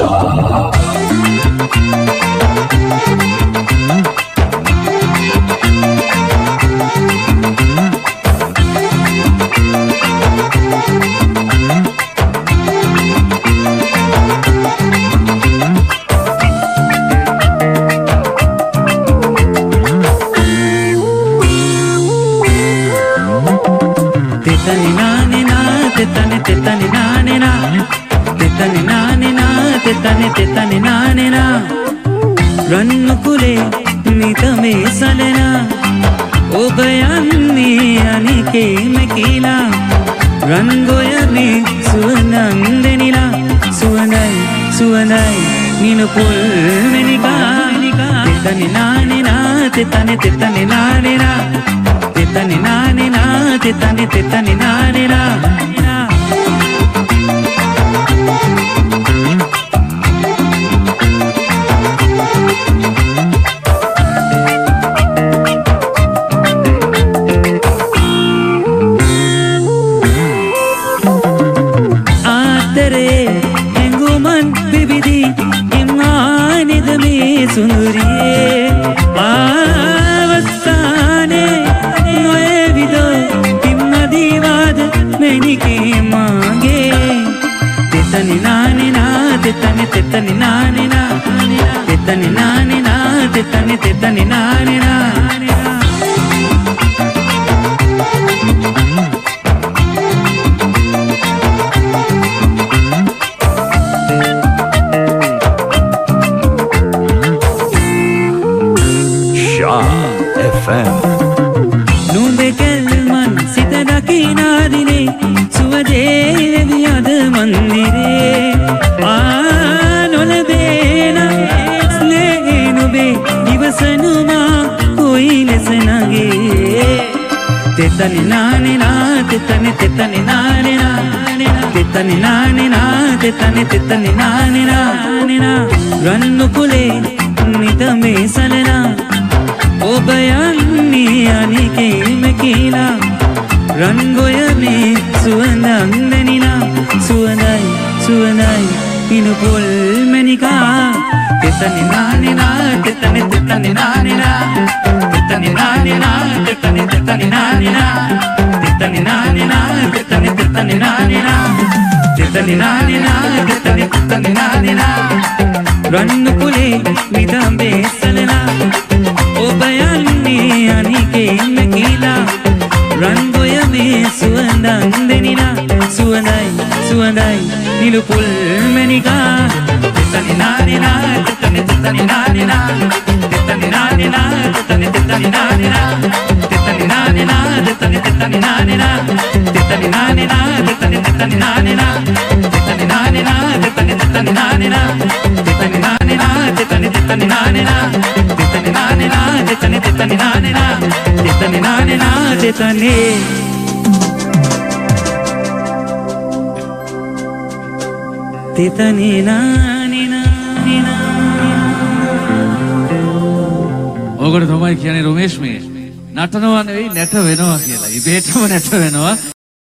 රන්නුකුලේ නිතමේ සලනා ඔබ යන්නේ අනිකේම කියලා රන්ගොයනේ සුවඳන් දෙනිලා සුවඳයි සුවඳයි නිලපොල් මෙනිකා තෙතනේ නානේ නා තෙතනේ නානේ නා තෙතනේ නානේ නා තෙතනේ නානේ නා सुंदरिये आवस्थाने नोए विदो तिम्ना दीवाद मैंने के मांगे तेतनी नाने ना तेतनी नाने ना तेतनी नाने ना तेतनी नाने ना नूंदे कल मन सितरा किनारिने सुवदे वियाद मंदिरे आनोलबेना स्नेनुबे दिवसनुमा कोई लेसनागे तेतने नाने ना तेतने नाने ना तेतने नाने ना तेतने नाने ना रन्नुकुले नितमे सलना ඔබ යන්නේ අනිකේම කියලා රන්ගොයනේ සුවඳන් දෙනිලා සුවඳයි සුවඳයි පිනුපොල් මණිකා තෙතනේ නානේ නා තෙතනේ නානේ නා තෙතනේ නානේ නා තෙතනේ නානේ නා තෙතනේ නානේ නා තෙතනේ නානේ නා තෙතනේ නානේ නා තෙතනේ නානේ නා රන්නුකුලේ නිදම්බේ සලනා ඔබ යන්නේ අනිකේම කියලා රන්ගොයනේ සුවඳන් දෙනිලා සුවඳයි සුවඳයි නිලුපුල් මණිකා තෙතනේ නානේ නා තෙතනේ නානේ නා තෙතනේ නානේ නා තෙතනේ නානේ නා තෙතනේ නානේ නා තෙතනේ නානේ නා තෙතනේ නානේ නා තෙතනේ නානේ නා තෙතනේ නානේ නා තෙතනේ නානේ නා තෙතනේ නානේ නා තෙතනේ නානේ නා තෙතනේ නානේ නා තෙතනේ නානේ නා තෙතනේ නානේ නා තෙතනේ තෙතනේ නානේ නා ඕකට තමයි කියන්නේ රොමේෂ් මේ නටනවා නෙවෙයි නැට වෙනවා කියලා. ඉබේටම නැට වෙනවා.